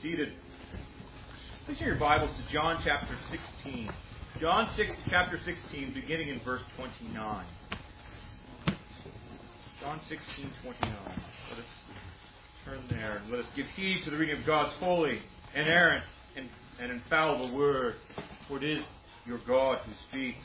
seated. Please turn your Bibles to John chapter 16. Chapter 16, beginning in verse 29. John 16:29. Let us turn there and let us give heed to the reading of God's holy, inerrant, and infallible word, for it is your God who speaks.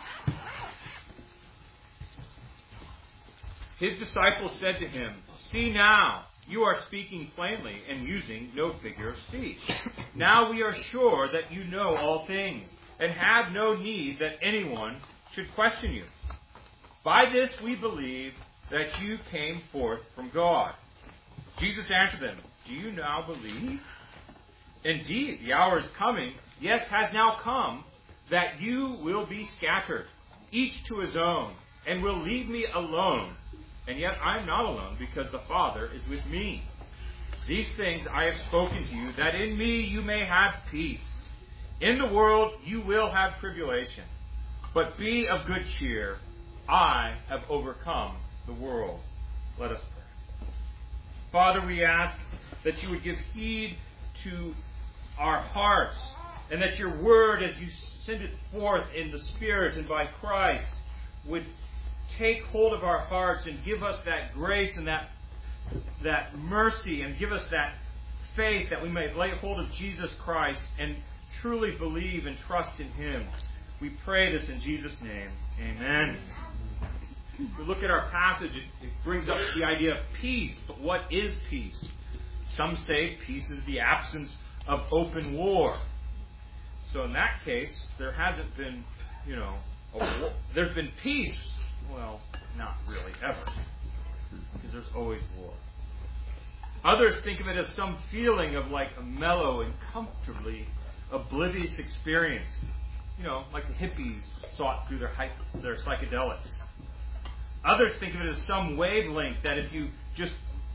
His disciples said to him, "See now, you are speaking plainly and using no figure of speech. Now we are sure that you know all things and have no need that anyone should question you. By this we believe that you came forth from God." Jesus answered them, "Do you now believe? Indeed, the hour is coming, yes, has now come, that you will be scattered, each to his own, and will leave me alone. And yet I am not alone, because the Father is with me. These things I have spoken to you, that in me you may have peace. In the world you will have tribulation, but be of good cheer. I have overcome the world." Let us pray. Father, we ask that you would give heed to our hearts, and that your word, as you send it forth in the Spirit and by Christ, would take hold of our hearts and give us that grace and that mercy, and give us that faith that we may lay hold of Jesus Christ and truly believe and trust in him. We pray this in Jesus' name. Amen. If we look at our passage, it brings up the idea of peace. But what is peace? Some say peace is the absence of open war. So in that case, there hasn't been, a war. There's been peace. Well, not really ever, because there's always war. Others think of it as some feeling of like a mellow and comfortably oblivious experience. Like the hippies sought through their psychedelics. Others think of it as some wavelength that if you just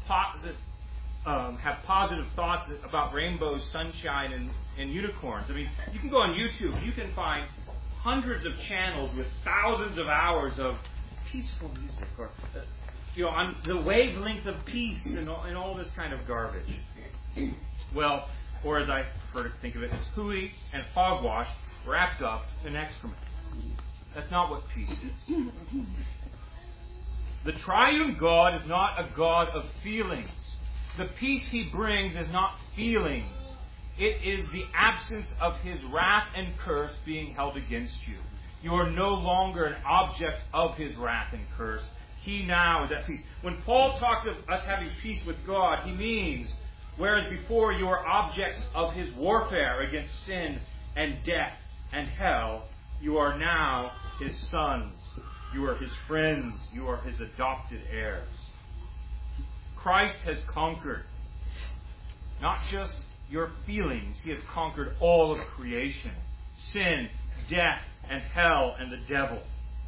have positive thoughts about rainbows, sunshine, and unicorns. I mean, you can go on YouTube. You can find hundreds of channels with thousands of hours of peaceful music, or on the wavelength of peace, and all this kind of garbage. Well, or as I prefer to think of it, as hooey and hogwash wrapped up in excrement. That's not what peace is. The triune God is not a God of feelings. The peace he brings is not feelings. It is the absence of his wrath and curse being held against you. You are no longer an object of his wrath and curse. He now is at peace. When Paul talks of us having peace with God, he means, whereas before you were objects of his warfare against sin and death and hell, you are now his sons. You are his friends. You are his adopted heirs. Christ has conquered not just your feelings. He has conquered all of creation. Sin, death, and hell, and the devil.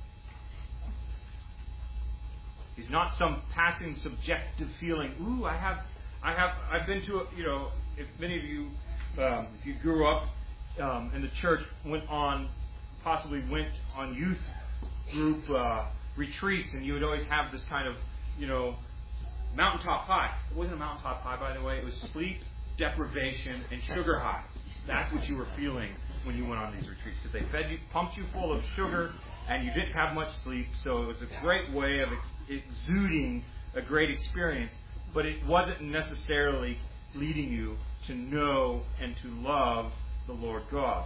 He's not some passing subjective feeling. Ooh, I've been to, if many of you, if you grew up in the church, possibly went on youth group retreats, and you would always have this kind of, mountaintop high. It wasn't a mountaintop high, by the way. It was sleep deprivation and sugar highs. That's what you were feeling when you went on these retreats, because they pumped you full of sugar, and you didn't have much sleep. So it was a great way of exuding a great experience, but it wasn't necessarily leading you to know and to love the Lord God.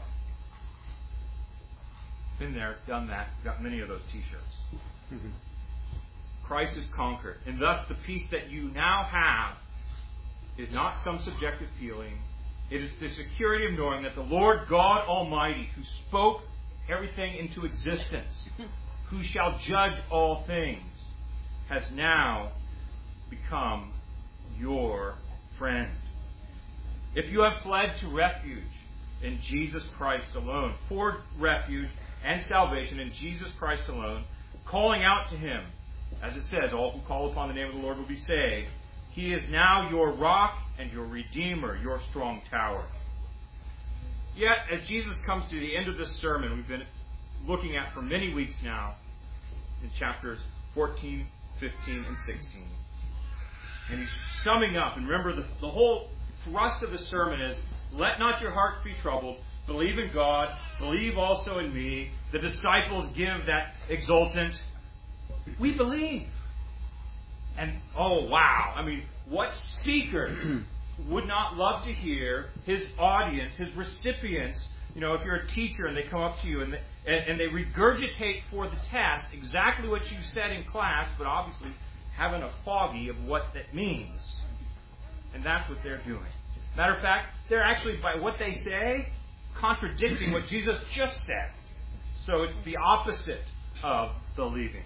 Been there, done that, got many of those t-shirts. Mm-hmm. Christ has conquered, and thus the peace that you now have is not some subjective feeling. It is the security of knowing that the Lord God Almighty, who spoke everything into existence, who shall judge all things, has now become your friend. If you have fled to refuge in Jesus Christ alone, for refuge and salvation in Jesus Christ alone, calling out to him, as it says, all who call upon the name of the Lord will be saved, he is now your rock and your redeemer, your strong tower. Yet, as Jesus comes to the end of this sermon we've been looking at for many weeks now, in chapters 14, 15, and 16, and he's summing up, and remember the whole thrust of the sermon is, let not your hearts be troubled. Believe in God. Believe also in me. The disciples give that exultant, we believe. And, oh, wow. I mean, what speaker would not love to hear his audience, his recipients, if you're a teacher and they come up to you and they regurgitate for the test exactly what you said in class, but obviously having a foggy of what that means. And that's what they're doing. Matter of fact, they're actually, by what they say, contradicting what Jesus just said. So it's the opposite of believing.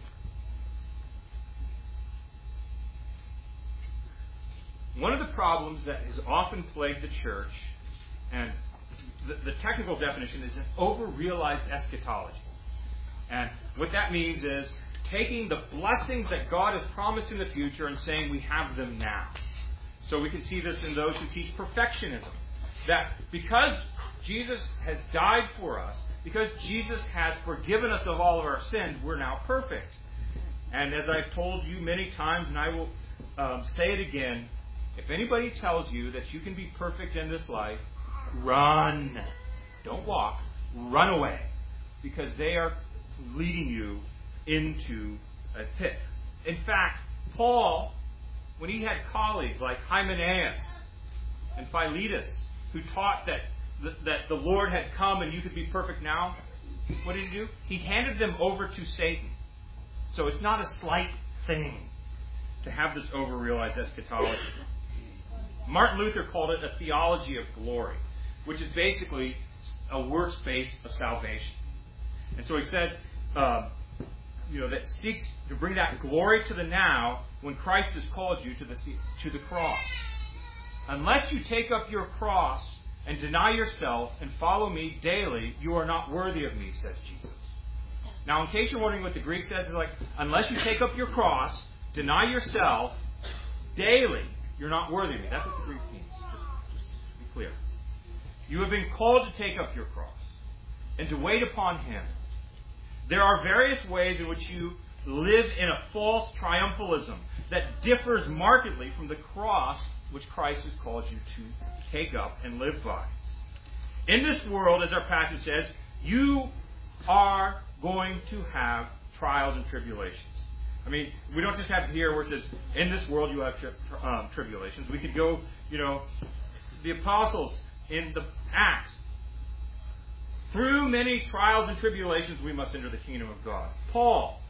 One of the problems that has often plagued the church, and the technical definition is an over-realized eschatology. And what that means is taking the blessings that God has promised in the future and saying we have them now. So we can see this in those who teach perfectionism. That because Jesus has died for us, because Jesus has forgiven us of all of our sins, we're now perfect. And as I've told you many times, and I will say it again, if anybody tells you that you can be perfect in this life, run. Don't walk. Run away. Because they are leading you into a pit. In fact, Paul, when he had colleagues like Hymenaeus and Philetus, who taught that the Lord had come and you could be perfect now, what did he do? He handed them over to Satan. So it's not a slight thing to have this over-realized eschatology. Martin Luther called it a theology of glory, which is basically a works base of salvation. And so he says, that seeks to bring that glory to the now when Christ has called you to the cross. Unless you take up your cross and deny yourself and follow me daily, you are not worthy of me, says Jesus. Now, in case you're wondering what the Greek says, it's like, unless you take up your cross, deny yourself daily, you're not worthy of me. That's what the Greek means. Just to be clear. You have been called to take up your cross and to wait upon Him. There are various ways in which you live in a false triumphalism that differs markedly from the cross which Christ has called you to take up and live by. In this world, as our passage says, you are going to have trials and tribulations. I mean, we don't just have here where it says, in this world you have tribulations. We could go, the apostles in the Acts. Through many trials and tribulations we must enter the kingdom of God. Paul.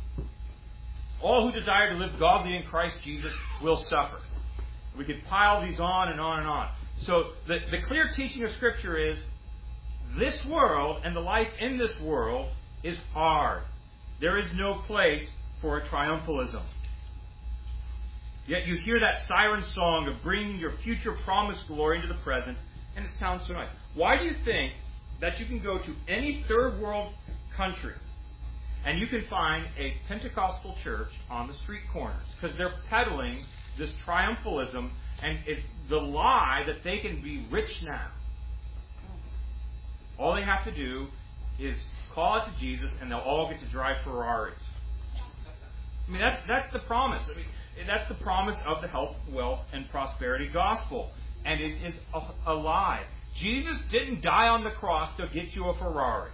All who desire to live godly in Christ Jesus will suffer. We could pile these on and on and on. So the clear teaching of Scripture is this world and the life in this world is hard. There is no place for a triumphalism. Yet you hear that siren song of bringing your future promised glory into the present, and it sounds so nice. Why do you think that you can go to any third world country and you can find a Pentecostal church on the street corners? Because they're peddling this triumphalism and it's the lie that they can be rich now. All they have to do is call it to Jesus and they'll all get to drive Ferraris. I mean, that's the promise. I mean, that's the promise of the health, wealth, and prosperity gospel. And it is a lie. Jesus didn't die on the cross to get you a Ferrari.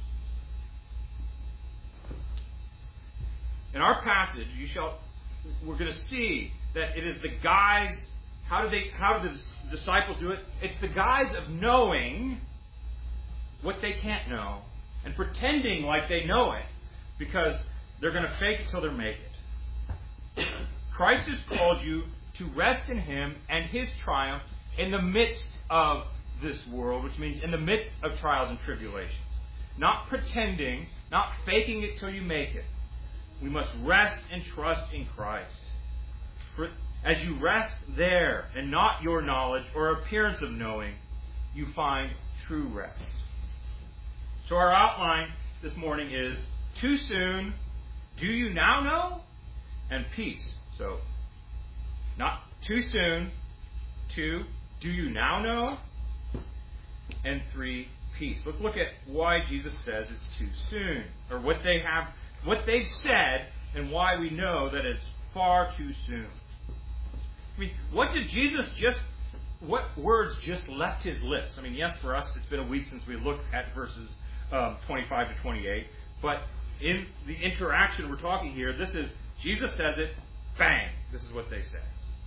In our passage, we're going to see that it is the guise. How do the disciples do it? It's the guise of knowing what they can't know and pretending like they know it because they're going to fake it till they make it. Christ has called you to rest in Him and His triumph in the midst of this world, which means in the midst of trials and tribulations. Not pretending, not faking it till you make it. We must rest and trust in Christ. For as you rest there and not your knowledge or appearance of knowing, you find true rest. So our outline this morning is too soon, do you now know? And peace. So, not too soon. 2, do you now know? And 3, peace. Let's look at why Jesus says it's too soon. Or what they've said and why we know that it's far too soon. I mean, what did Jesus just what words just left his lips? I mean, yes, for us, it's been a week since we looked at verses 25 to 28. But in the interaction we're talking here, this is, Jesus says it, bang, this is what they say.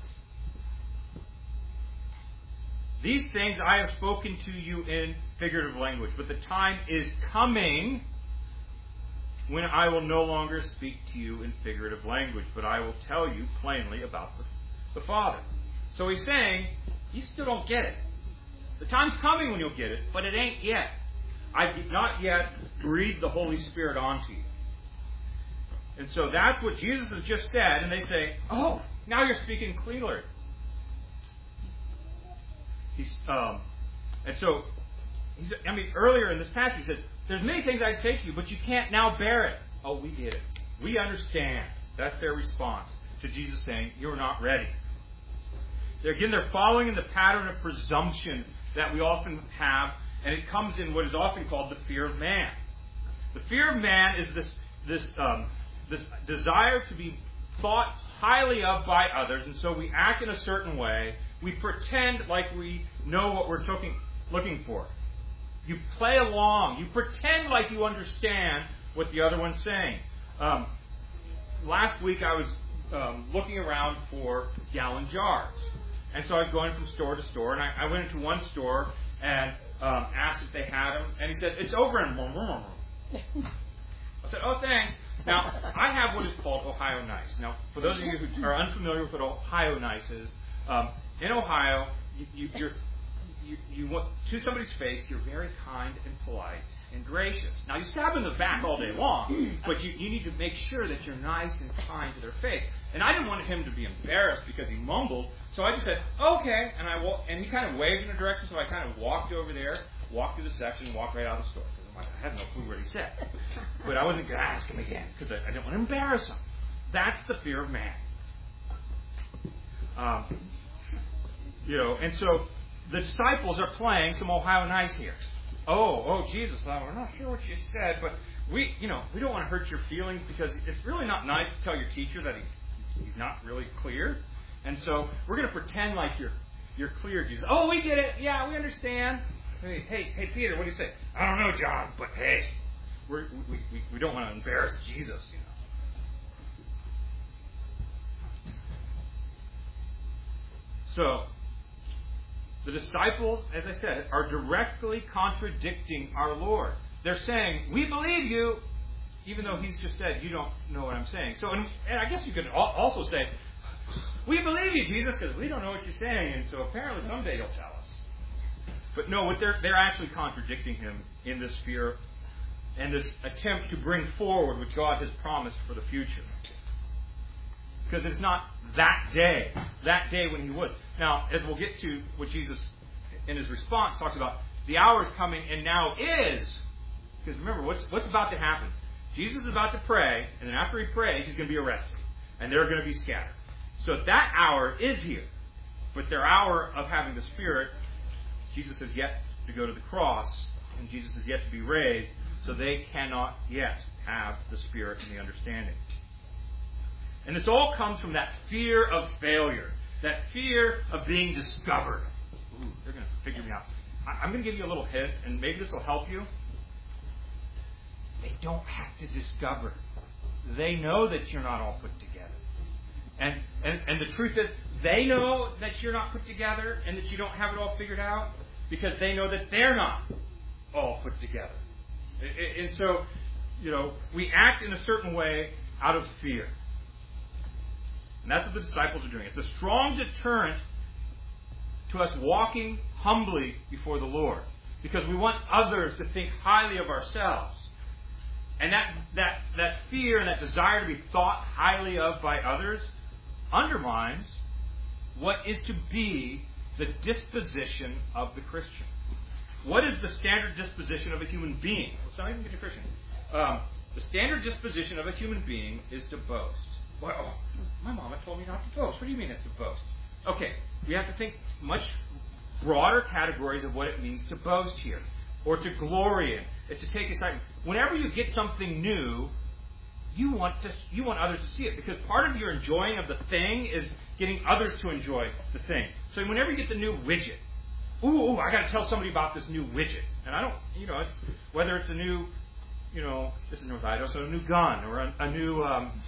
These things I have spoken to you in figurative language, but the time is coming when I will no longer speak to you in figurative language, but I will tell you plainly about the Father. So he's saying, you still don't get it. The time's coming when you'll get it, but it ain't yet. I've not yet breathed the Holy Spirit onto you. And so that's what Jesus has just said, and they say, oh, now you're speaking clearly. Earlier in this passage, he says, there's many things I'd say to you, but you can't now bear it. Oh, we get it. We understand. That's their response to Jesus saying, you're not ready. They're following in the pattern of presumption that we often have, and it comes in what is often called the fear of man. The fear of man is this desire to be thought highly of by others, and so we act in a certain way. We pretend like we know what we're looking for. You play along. You pretend like you understand what the other one's saying. Last week I was looking around for gallon jars. And so I was going from store to store, and I went into one store and asked if they had them, and he said, it's over in... I said, oh, thanks. Now, I have what is called Ohio Nice. Now, for those of you who are unfamiliar with what Ohio Nice is, in Ohio, you want to somebody's face, you're very kind and polite and gracious. Now, you stab in the back all day long, but you need to make sure that you're nice and kind to their face. And I didn't want him to be embarrassed because he mumbled, so I just said, okay, and he kind of waved in a direction, so I kind of walked over there, walked through the section, walked right out of the store, because I'm like, I have no clue what he said. But I wasn't going to ask him again, because I didn't want to embarrass him. That's the fear of man. And so the disciples are playing some Ohio Nice here. Oh, Jesus, we're not sure what you said, but we don't want to hurt your feelings because it's really not nice to tell your teacher that he's not really clear. And so we're going to pretend like you're clear, Jesus. Oh, we get it. Yeah, we understand. Hey, Peter, what do you say? I don't know, John, but hey, we don't want to embarrass Jesus, So, the disciples, as I said, are directly contradicting our Lord. They're saying, we believe you, even though he's just said, you don't know what I'm saying. So, and I guess you could also say, we believe you, Jesus, because we don't know what you're saying, and so apparently someday you'll tell us. But no, they're actually contradicting him in this fear and this attempt to bring forward what God has promised for the future. Because it's not that day when he was. Now, as we'll get to what Jesus, in his response, talks about, the hour is coming and now is. Because remember, what's about to happen? Jesus is about to pray, and then after he prays, he's going to be arrested. And they're going to be scattered. So that hour is here. But their hour of having the Spirit, Jesus has yet to go to the cross, and Jesus is yet to be raised, so they cannot yet have the Spirit and the understanding. And this all comes from that fear of failure, that fear of being discovered. Ooh, they're going to figure me out. I'm going to give you a little hint, and maybe this will help you. They don't have to discover. They know that you're not all put together. And the truth is, they know that you're not put together and that you don't have it all figured out because they know that they're not all put together. And so, we act in a certain way out of fear. And that's what the disciples are doing. It's a strong deterrent to us walking humbly before the Lord because we want others to think highly of ourselves. And that fear and that desire to be thought highly of by others undermines what is to be the disposition of the Christian. What is the standard disposition of a human being? Let's not even get to Christian. The standard disposition of a human being is to boast. Well, my mama told me not to boast. What do you mean it's to boast? Okay, we have to think much broader categories of what it means to boast here. Or to glory in. It's to take excitement. Whenever you get something new, you want others to see it, because part of your enjoying of the thing is getting others to enjoy the thing. So whenever you get the new widget, I got to tell somebody about this new widget, and I don't, it's, whether it's a new, this is North Idaho, so a new gun or a new,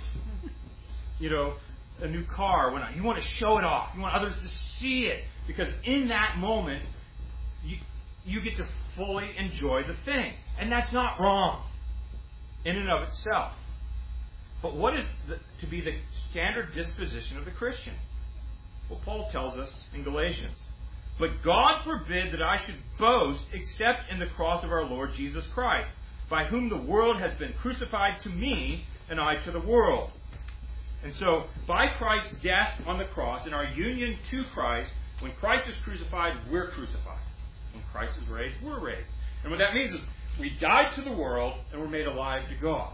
a new car. You want to show it off. You want others to see it, because in that moment, you get to fully enjoy the thing, and that's not wrong in and of itself. But what is to be the standard disposition of the Christian? Well, Paul tells us in Galatians, "But God forbid that I should boast except in the cross of our Lord Jesus Christ, by whom the world has been crucified to me, and I to the world." And so, by Christ's death on the cross, in our union to Christ, when Christ is crucified, we're crucified. When Christ is raised, we're raised. And what that means is we died to the world and we're made alive to God.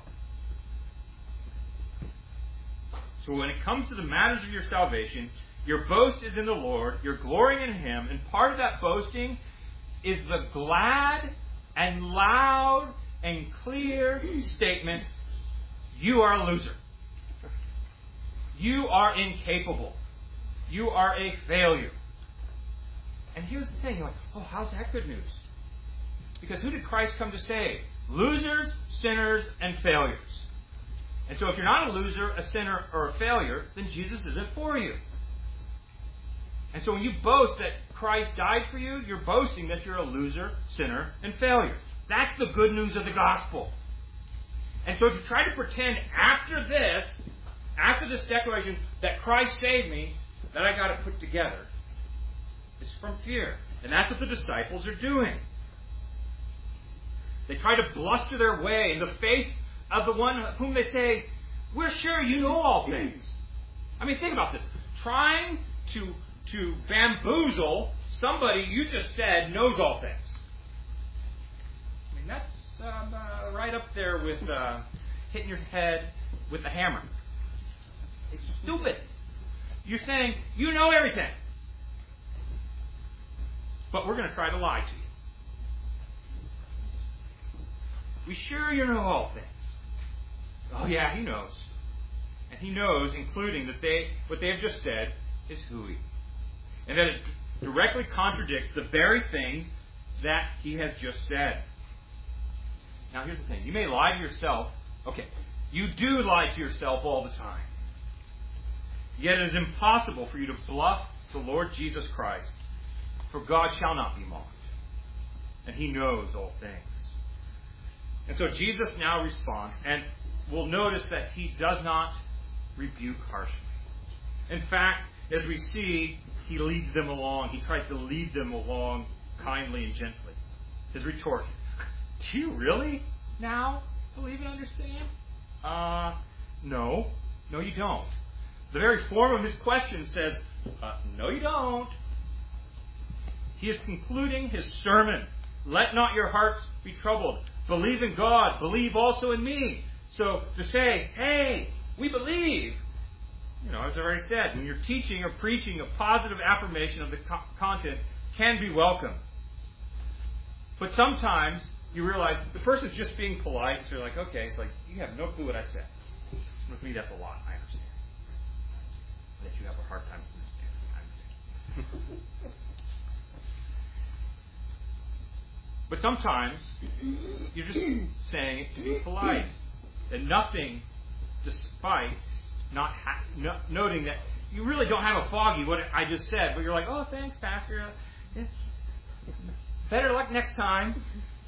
So when it comes to the matters of your salvation, your boast is in the Lord, you're glorying in Him, and part of that boasting is the glad and loud and clear statement, you are a loser. You are incapable. You are a failure. And here's the thing, you're like, how's that good news? Because who did Christ come to save? Losers, sinners, and failures. And so if you're not a loser, a sinner, or a failure, then Jesus isn't for you. And so when you boast that Christ died for you, you're boasting that you're a loser, sinner, and failure. That's the good news of the gospel. And so to try to pretend after this declaration, that Christ saved me, that I got it put together, is from fear. And that's what the disciples are doing. They try to bluster their way in the face of the one whom they say, we're sure you know all things. I mean, think about this. Trying to bamboozle somebody you just said knows all things. I mean, that's right up there with hitting your head with a hammer. It's stupid. You're saying, you know everything. But we're going to try to lie to you. We sure you know all things. Oh yeah, He knows. And He knows, including that what they have just said is hooey. And that it directly contradicts the very things that He has just said. Now here's the thing. You may lie to yourself. Okay, you do lie to yourself all the time. Yet it is impossible for you to bluff the Lord Jesus Christ. For God shall not be mocked. And He knows all things. And so Jesus now responds, and we'll notice that He does not rebuke harshly. In fact, as we see, He leads them along. He tries to lead them along kindly and gently. His retort, do you really now believe and understand? No. No, you don't. The very form of his question says, no, you don't. He is concluding his sermon. Let not your hearts be troubled. Believe in God. Believe also in me. So to say, hey, we believe, as I already said, when you're teaching or preaching, a positive affirmation of the content can be welcome. But sometimes you realize the person's just being polite, so you're like, okay, it's like, you have no clue what I said. With me, that's a lot. I understand. That you have a hard time understanding. I understand. But sometimes you're just saying it to be polite. And nothing, despite not noting that you really don't have a foggy what I just said, but you're like, oh, thanks, Pastor. Better luck next time.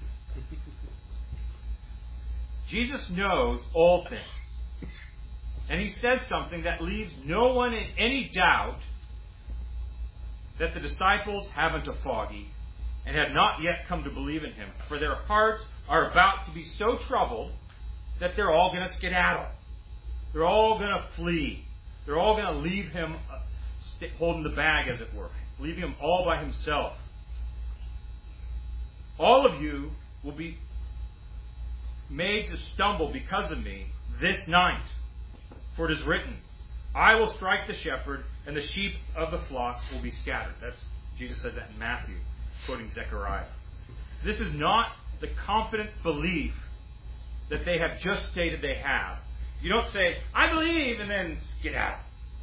Jesus knows all things. And He says something that leaves no one in any doubt that the disciples haven't a foggy and have not yet come to believe in Him. For their hearts are about to be so troubled that they're all going to skedaddle. They're all going to flee. They're all going to leave Him holding the bag, as it were. Leaving Him all by Himself. All of you will be made to stumble because of me this night. For it is written, I will strike the shepherd, and the sheep of the flock will be scattered. Jesus said that in Matthew, quoting Zechariah. This is not the confident belief that they have just stated they have. You don't say, I believe, and then get out.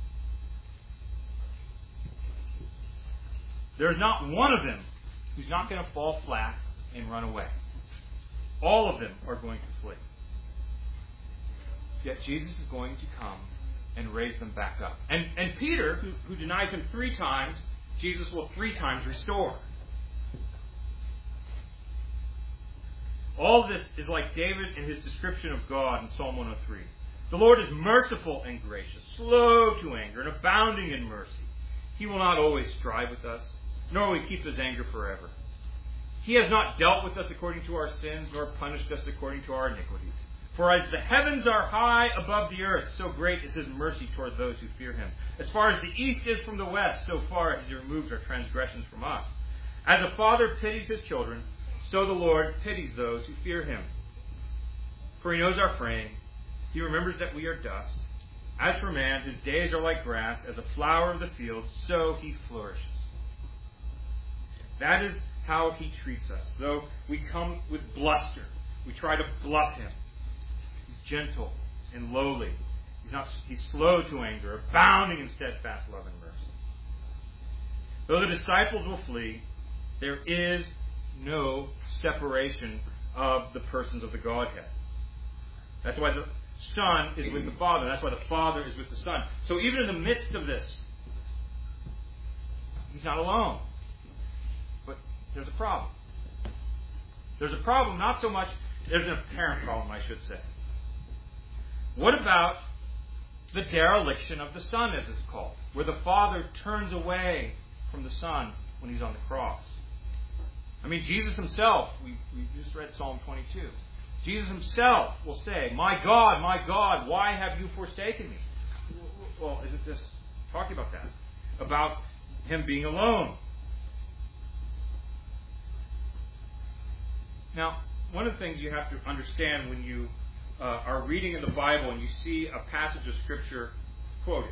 There's not one of them who's not going to fall flat and run away. All of them are going to flee. Yet Jesus is going to come and raise them back up. And Peter, who denies him 3 times, Jesus will 3 times restore. All of this is like David in his description of God in Psalm 103. The Lord is merciful and gracious, slow to anger, and abounding in mercy. He will not always strive with us, nor will he keep his anger forever. He has not dealt with us according to our sins, nor punished us according to our iniquities. For as the heavens are high above the earth, so great is his mercy toward those who fear him. As far as the east is from the west, so far has he removed our transgressions from us. As a father pities his children, so the Lord pities those who fear him. For he knows our frame. He remembers that we are dust. As for man, his days are like grass, as a flower of the field, so he flourishes. That is how he treats us. Though we come with bluster, we try to bluff him. He's gentle and lowly. He's slow to anger, abounding in steadfast love and mercy. Though the disciples will flee, there is no separation of the persons of the Godhead. That's why the Son is with the Father. That's why the Father is with the Son. So even in the midst of this, he's not alone. But there's a problem. There's a problem, not so much, there's an apparent problem, I should say. What about the dereliction of the Son, as it's called, where the Father turns away from the Son when he's on the cross? I mean, Jesus himself, we just read Psalm 22. Jesus himself will say, my God, why have you forsaken me? Well, isn't this talking about that? About him being alone. Now, one of the things you have to understand when you are reading in the Bible and you see a passage of Scripture quoted,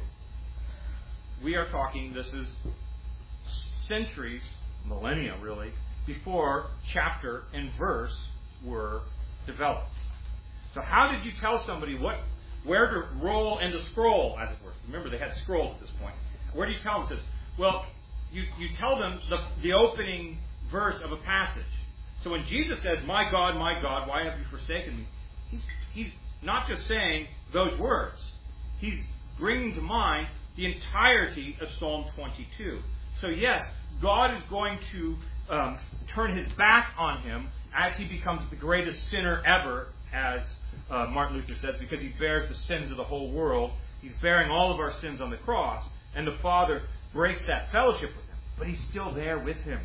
we are talking, this is centuries, millennia really, before chapter and verse were developed. So how did you tell somebody where to roll and to scroll, as it were? Remember, they had scrolls at this point. Where do you tell them? It says, well, you tell them the opening verse of a passage. So when Jesus says, my God, why have you forsaken me? He's not just saying those words. He's bringing to mind the entirety of Psalm 22. So yes, God is going to turn his back on him as he becomes the greatest sinner ever, as Martin Luther says, because he bears the sins of the whole world. He's bearing all of our sins on the cross, and the Father breaks that fellowship with him. But he's still there with him.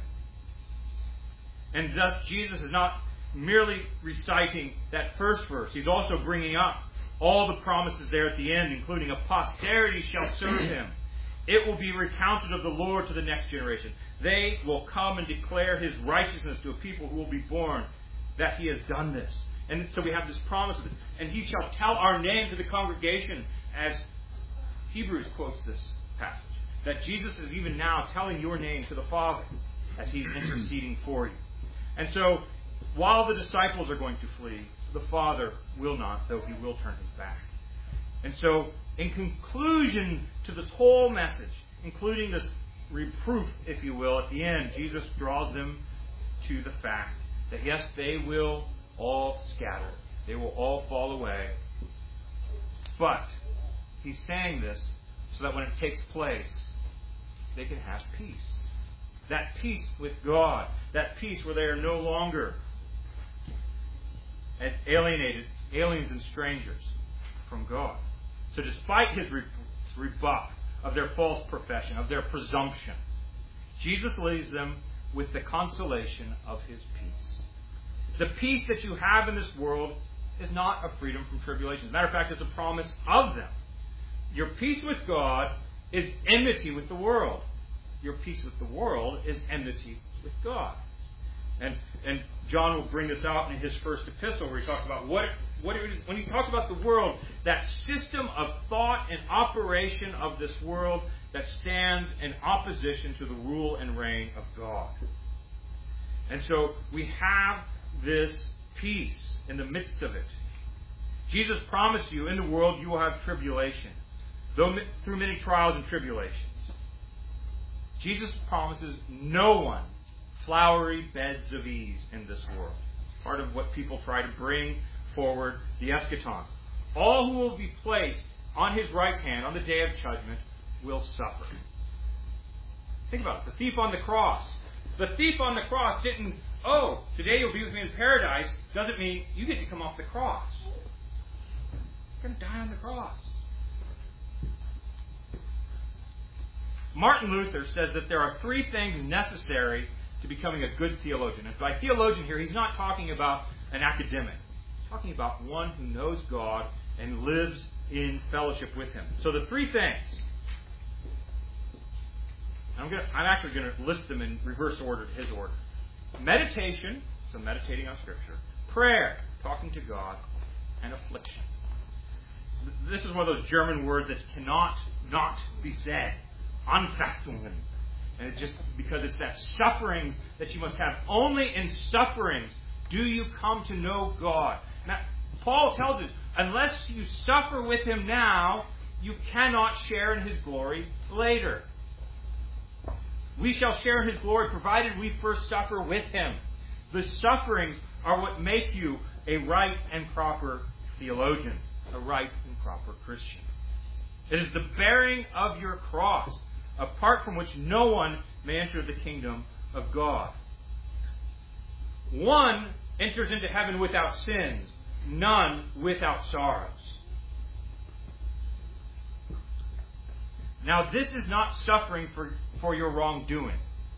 And thus, Jesus is not merely reciting that first verse. He's also bringing up all the promises there at the end, including a posterity shall serve him. It will be recounted of the Lord to the next generation. They will come and declare his righteousness to a people who will be born, that he has done this. And so we have this promise of this. And he shall tell our name to the congregation, as Hebrews quotes this passage. That Jesus is even now telling your name to the Father as he's interceding for you. And so, while the disciples are going to flee, the Father will not, though he will turn his back. And so, in conclusion to this whole message, including this reproof, if you will, at the end, Jesus draws them to the fact that yes, they will all scatter. They will all fall away. But he's saying this so that when it takes place, they can have peace. That peace with God. That peace where they are no longer aliens and strangers from God. So despite his rebuff of their false profession, of their presumption, Jesus leaves them with the consolation of his peace. The peace that you have in this world is not a freedom from tribulation. As a matter of fact, it's a promise of them. Your peace with God is enmity with the world. Your peace with the world is enmity with God. And John will bring this out in his first epistle, where he talks about what it is. When he talks about the world, that system of thought and operation of this world that stands in opposition to the rule and reign of God. And so we have this peace in the midst of it. Jesus promised you, in the world you will have tribulation, though through many trials and tribulations. Jesus promises no one flowery beds of ease in this world. It's part of what people try to bring forward the eschaton. All who will be placed on his right hand on the day of judgment will suffer. Think about it. The thief on the cross. The thief on the cross didn't, oh, today you'll be with me in paradise, doesn't mean you get to come off the cross. You're going to die on the cross. Martin Luther says that there are three things necessary to becoming a good theologian. And by theologian here, he's not talking about an academic. He's talking about one who knows God and lives in fellowship with Him. So the three things, I'm actually going to list them in reverse order to his order. Meditation, so meditating on Scripture. Prayer, talking to God. And affliction. This is one of those German words that cannot not be said. Anfechtungen. And it's just because it's that sufferings that you must have. Only in sufferings do you come to know God. Now, Paul tells us, unless you suffer with Him now, you cannot share in His glory later. We shall share in His glory provided we first suffer with Him. The sufferings are what make you a right and proper theologian, a right and proper Christian. It is the bearing of your cross, apart from which no one may enter the kingdom of God. One enters into heaven without sins, none without sorrows. Now, this is not suffering for your wrongdoing.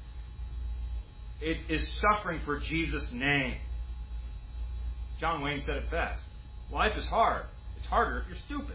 It is suffering for Jesus' name. John Wayne said it best. Life is hard. It's harder if you're stupid.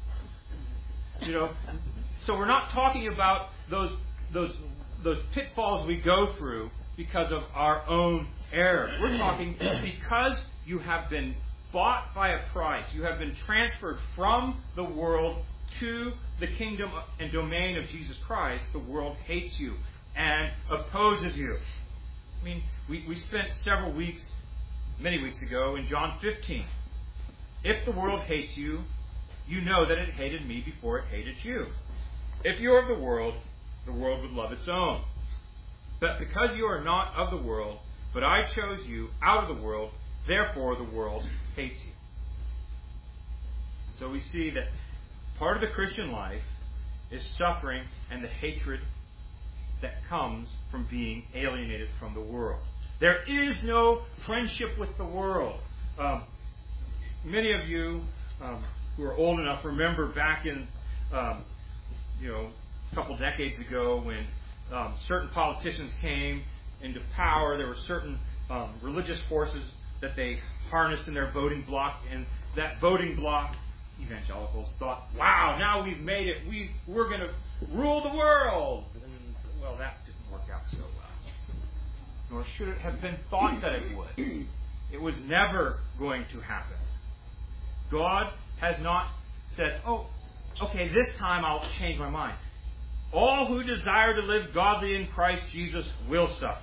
So we're not talking about those pitfalls we go through because of our own error. We're talking because you have been bought by a price. You have been transferred from the world to the kingdom and domain of Jesus Christ. The world hates you and opposes you. I mean, we spent many weeks ago, in John 15. If the world hates you, you know that it hated me before it hated you. If you are of the world would love its own. But because you are not of the world, but I chose you out of the world, therefore the world hates you. So we see that part of the Christian life is suffering and the hatred that comes from being alienated from the world. There is no friendship with the world. Many of you who are old enough remember back in, a couple decades ago when certain politicians came into power. There were certain religious forces that they harnessed in their voting bloc, and that voting bloc, evangelicals, thought, wow, now we've made it. We're going to rule the world. And, well, that didn't work out so well. Nor should it have been thought that it would. It was never going to happen. God has not said, oh, okay, this time I'll change my mind. All who desire to live godly in Christ Jesus will suffer.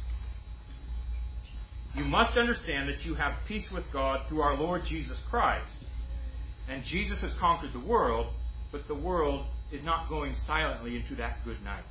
You must understand that you have peace with God through our Lord Jesus Christ. And Jesus has conquered the world, but the world is not going silently into that good night.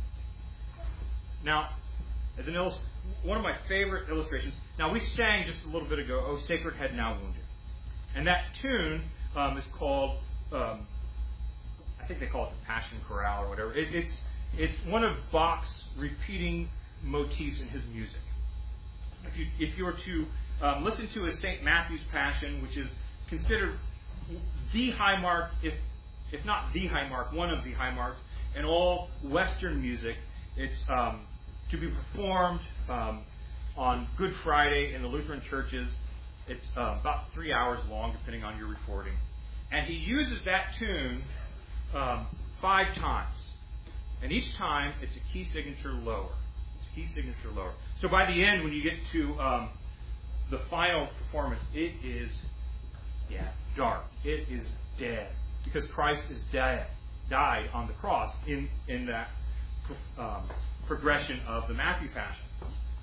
Now, as one of my favorite illustrations, now we sang just a little bit ago, "Oh, Sacred Head Now Wounded." And that tune is called, I think they call it the Passion Chorale or whatever. It's one of Bach's repeating motifs in his music. If you were to listen to his St. Matthew's Passion, which is considered the high mark, if not the high mark, one of the high marks in all Western music, it's to be performed on Good Friday in the Lutheran churches. It's about 3 hours long, depending on your recording. And he uses that tune 5 times. And each time, it's a key signature lower. So by the end, when you get to the final performance, it is dark. It is dead. Because Christ is died on the cross in that progression of the Matthew Passion.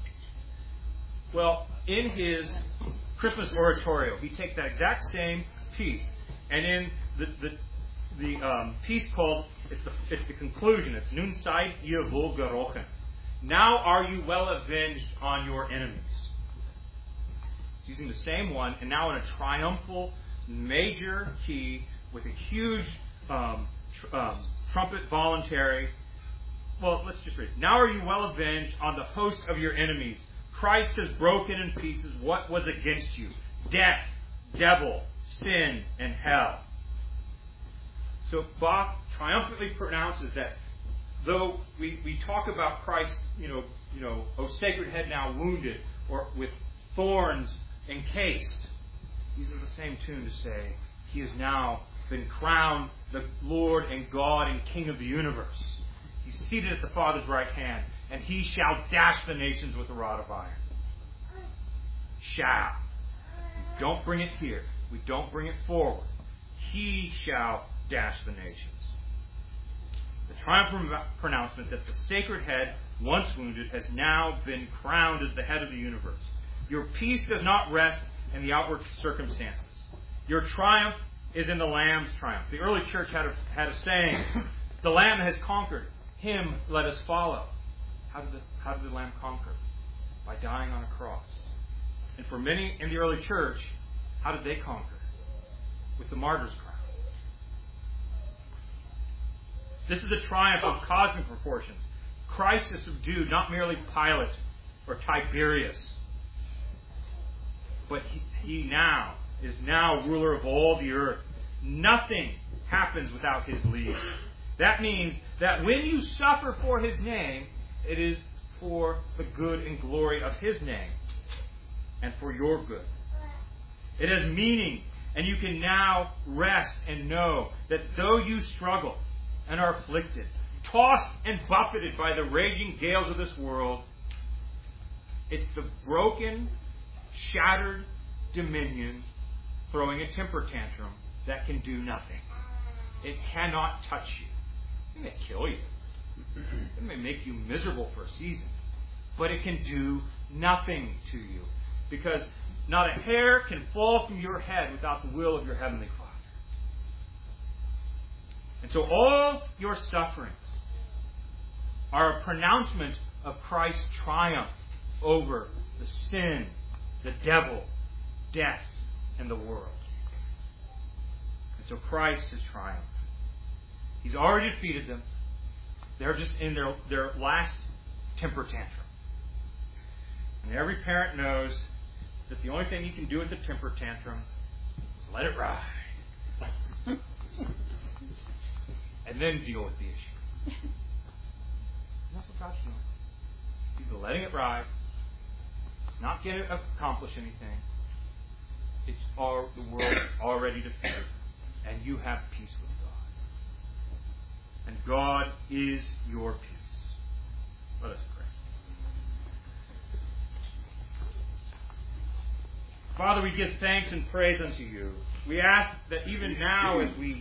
Well, in his Christmas oratorio, he takes that exact same peace. And in the piece called, it's the conclusion. It's Nun seid ihr wohl gerochen. Now are you well avenged on your enemies. It's using the same one, and now in a triumphal major key with a huge trumpet voluntary. Well, let's just read. Now are you well avenged on the host of your enemies. Christ has broken in pieces what was against you. Death, devil, sin, and hell. So Bach triumphantly pronounces that though we talk about Christ, O sacred head now wounded, or with thorns encased, these are the same tune to say he has now been crowned the Lord and God and King of the universe. He's seated at the Father's right hand, and he shall dash the nations with a rod of iron. Shall. We don't bring it here. We don't bring it forward. He shall dash the nations. The triumphant pronouncement that the sacred head, once wounded, has now been crowned as the head of the universe. Your peace does not rest in the outward circumstances. Your triumph is in the Lamb's triumph. The early church had a saying, the Lamb has conquered. Him let us follow. How did the Lamb conquer? By dying on a cross. And for many in the early church, how did they conquer? With the martyr's crown. This is a triumph of cosmic proportions. Christ is subdued, not merely Pilate or Tiberius, but he now is now ruler of all the earth. Nothing happens without his leave. That means that when you suffer for his name, it is for the good and glory of his name and for your good. It has meaning, and you can now rest and know that though you struggle and are afflicted, tossed and buffeted by the raging gales of this world, it's the broken, shattered dominion throwing a temper tantrum that can do nothing. It cannot touch you. It may kill you. It may make you miserable for a season. But it can do nothing to you. Because not a hair can fall from your head without the will of your Heavenly Father. And so all your sufferings are a pronouncement of Christ's triumph over the sin, the devil, death, and the world. And so Christ has triumphed. He's already defeated them. They're just in their last temper tantrum. And every parent knows that the only thing you can do with the temper tantrum is let it ride. And then deal with the issue. And that's what God's doing. He's letting it ride. It's not going to accomplish anything. The world is already defeated. And you have peace with God. And God is your peace. Let us pray. Father, we give thanks and praise unto you. We ask that even now as we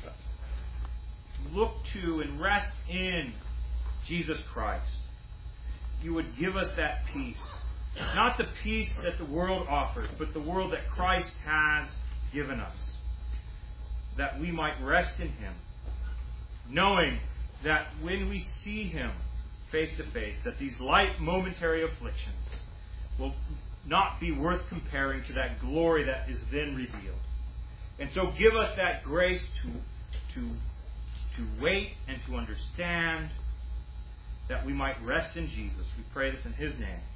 look to and rest in Jesus Christ, you would give us that peace. Not the peace that the world offers, but the world that Christ has given us. That we might rest in him, knowing that when we see him face to face, that these light momentary afflictions will not be worth comparing to that glory that is then revealed. And so give us that grace to wait and to understand, that we might rest in Jesus. We pray this in his name.